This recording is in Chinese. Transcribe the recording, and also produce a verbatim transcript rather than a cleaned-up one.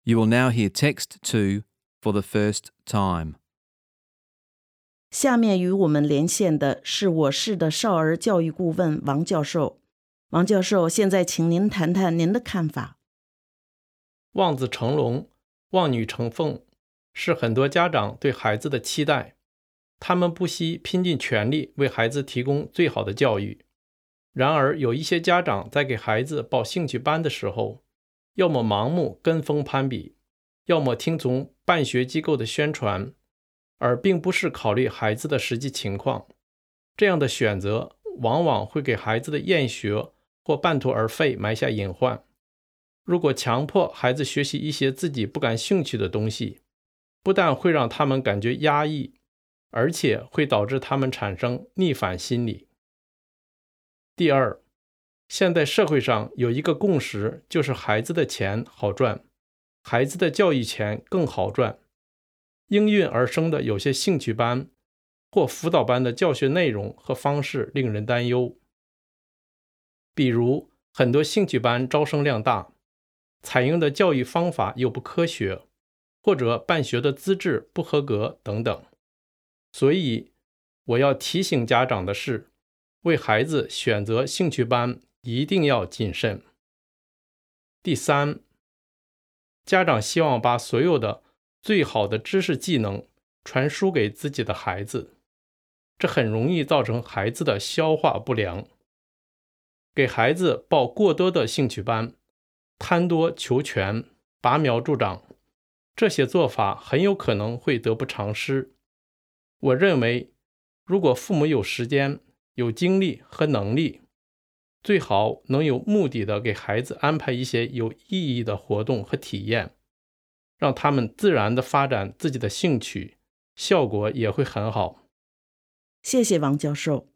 You will now hear text two for the first time. 下面与我们连线的是我市的少儿教育顾问王教授。王教授，现在请您谈谈您的看法。 望子成龙，望女成凤，是很多家长对孩子的期待。他们不惜拼尽全力为孩子提供最好的教育。然而，有一些家长在给孩子报兴趣班的时候，要么盲目跟风攀比，要么听从办学机构的宣传，而并不是考虑孩子的实际情况。这样的选择往往会给孩子的厌学或半途而废埋下隐患。如果强迫孩子学习一些自己不感兴趣的东西，不但会让他们感觉压抑，而且会导致他们产生逆反心理。第二，现在社会上有一个共识，就是孩子的钱好赚，孩子的教育钱更好赚。应运而生的有些兴趣班或辅导班的教学内容和方式令人担忧。比如，很多兴趣班招生量大，采用的教育方法又不科学，或者办学的资质不合格等等。所以，我要提醒家长的是，为孩子选择兴趣班一定要谨慎。第三，家长希望把所有的最好的知识技能传输给自己的孩子，这很容易造成孩子的消化不良。给孩子报过多的兴趣班，贪多求全，拔苗助长，这些做法很有可能会得不偿失。我认为，如果父母有时间、有精力和能力，最好能有目的的给孩子安排一些有意义的活动和体验，让他们自然地发展自己的兴趣，效果也会很好。 谢谢王教授。